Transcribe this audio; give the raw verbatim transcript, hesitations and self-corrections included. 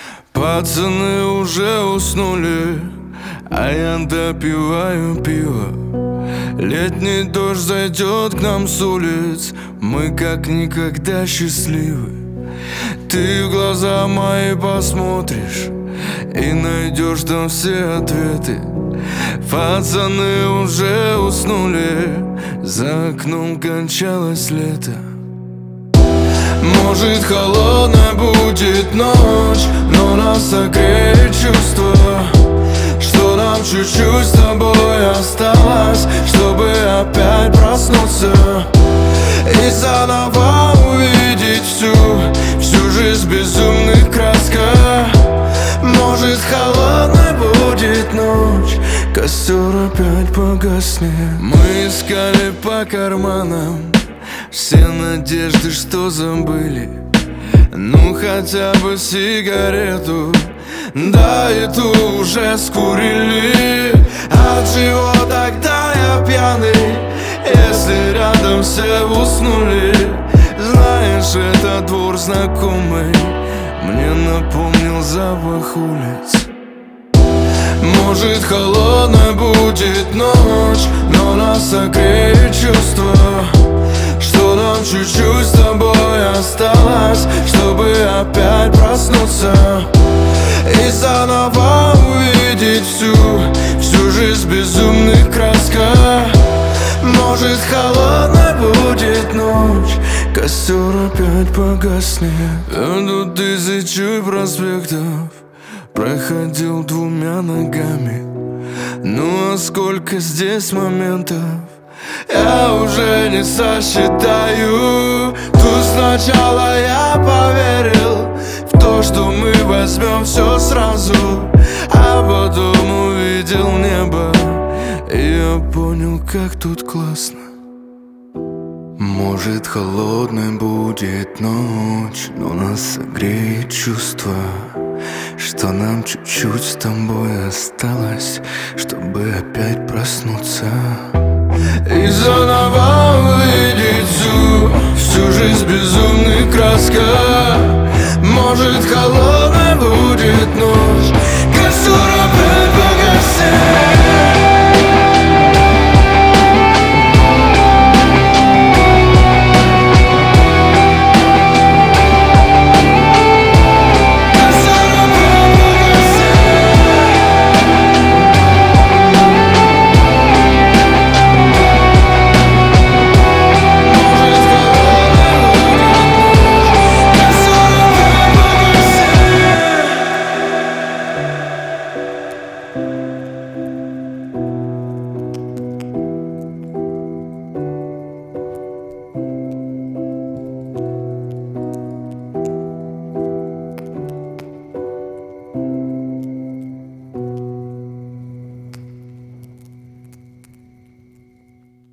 Пацаны уже уснули, а я допиваю пиво. Летний дождь зайдет к нам с улиц, мы как никогда счастливы. Ты в глаза мои посмотришь и найдешь там все ответы. Пацаны уже уснули, за окном кончалось лето. Может, холодная будет ночь, но нас согреет чувство, что нам чуть-чуть с тобой осталось, чтобы опять проснуться и заново увидеть всю, всю жизнь в безумных красках. Может, холодной будет ночь, костер опять погаснет. Мы искали по карманам все надежды, что забыли. Ну хотя бы сигарету, да эту уже скурили. От чего тогда я пьяный, если рядом все уснули? Знаешь, этот двор знакомый мне напомнил запах улиц. Может, холодной будет ночь, но нас согреет чувство, что нам чуть-чуть с тобой осталось, чтобы опять проснуться и заново увидеть всю, всю жизнь в безумных красках. Может, холодной будет ночь, костер опять погаснет. До тысячи проспектов проходил двумя ногами. Ну а сколько здесь моментов я уже не сосчитаю. Тут сначала я поверил в то, что мы возьмем все сразу, а потом увидел небо, и я понял, как тут классно. Может, холодной будет ночь, но нас согреет чувство, что нам чуть-чуть с тобой осталось, чтобы опять проснуться и заново увидеть всю, всю жизнь в безумных красках. Может, холодной будет ночь, костер